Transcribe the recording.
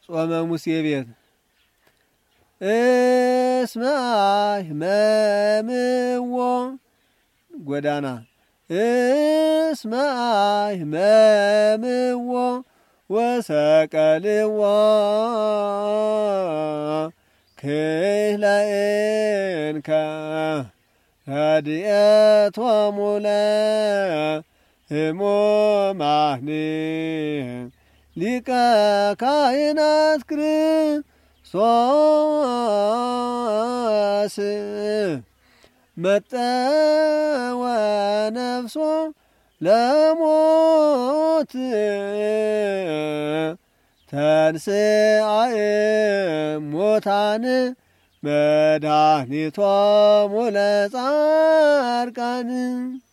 ጾመ ሙሴ ቤት እስመ አይመምዎ ጎዳና እስመ አይመምዎ ወሰቀልዎ ክህለእንከ ረድኤቶሙ ለሕሙማን ሊቀ ካህናት ክርስቶስ መጠወ ነፍሶ ለሞት ተንሥአ እሙታን መድኃኒቶሙ ለጻድቃን